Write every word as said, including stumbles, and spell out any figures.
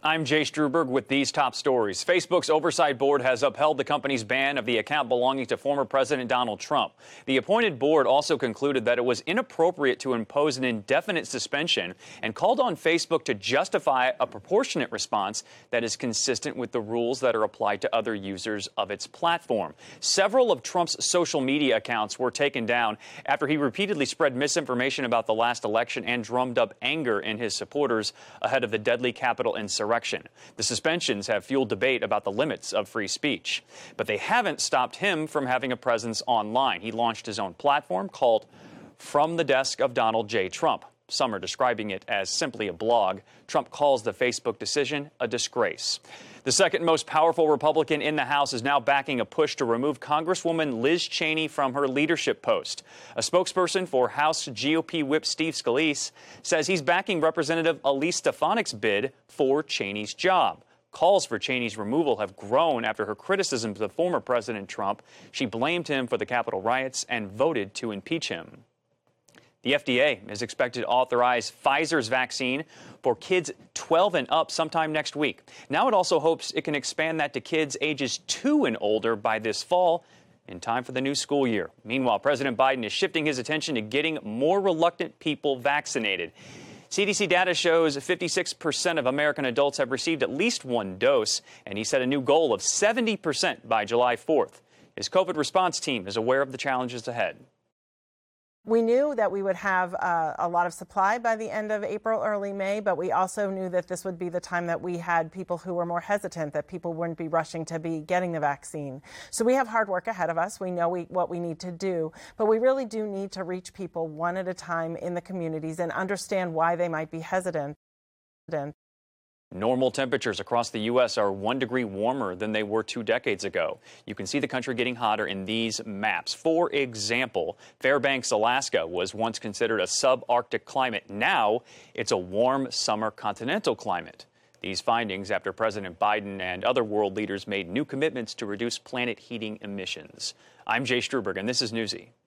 I'm Jay Struberg with these top stories. Facebook's oversight board has upheld the company's ban of the account belonging to former President Donald Trump. The appointed board also concluded that it was inappropriate to impose an indefinite suspension and called on Facebook to justify a proportionate response that is consistent with the rules that are applied to other users of its platform. Several of Trump's social media accounts were taken down after he repeatedly spread misinformation about the last election and drummed up anger in his supporters ahead of the deadly Capitol insurrection. The suspensions have fueled debate about the limits of free speech. But they haven't stopped him from having a presence online. He launched his own platform called From the Desk of Donald J. Trump. Some are describing it as simply a blog. Trump calls the Facebook decision a disgrace. The second most powerful Republican in the House is now backing a push to remove Congresswoman Liz Cheney from her leadership post. A spokesperson for House G O P Whip Steve Scalise says he's backing Representative Elise Stefanik's bid for Cheney's job. Calls for Cheney's removal have grown after her criticisms of former President Trump. She blamed him for the Capitol riots and voted to impeach him. The F D A is expected to authorize Pfizer's vaccine for kids twelve and up sometime next week. Now it also hopes it can expand that to kids ages two and older by this fall, in time for the new school year. Meanwhile, President Biden is shifting his attention to getting more reluctant people vaccinated. C D C data shows fifty-six percent of American adults have received at least one dose, and he set a new goal of seventy percent by July fourth. His COVID response team is aware of the challenges ahead. We knew that we would have uh, a lot of supply by the end of April, early May, but we also knew that this would be the time that we had people who were more hesitant, that people wouldn't be rushing to be getting the vaccine. So we have hard work ahead of us. We know we, what we need to do, but we really do need to reach people one at a time in the communities and understand why they might be hesitant. Normal temperatures across the U S are one degree warmer than they were two decades ago. You can see the country getting hotter in these maps. For example, Fairbanks, Alaska was once considered a subarctic climate. Now it's a warm summer continental climate. These findings after President Biden and other world leaders made new commitments to reduce planet heating emissions. I'm Jay Struberg, and this is Newsy.